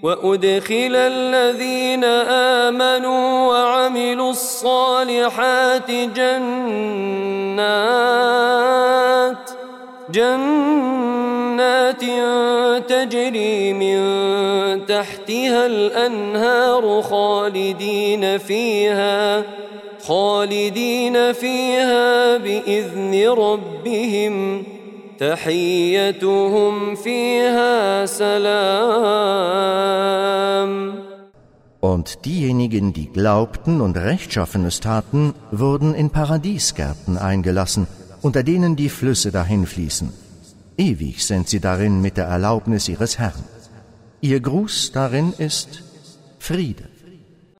وأدخل الذين آمنوا وعملوا الصالحات جنات تجري من تحتها الأنهار خالدين فيها بإذن ربهم تحيتهم فيها سلام. Und diejenigen, die glaubten und Rechtschaffenes taten, wurden in Paradiesgärten eingelassen, unter denen die Flüsse dahinfließen. Ewig sind sie darin mit der Erlaubnis ihres Herrn. Ihr Gruß darin ist Friede.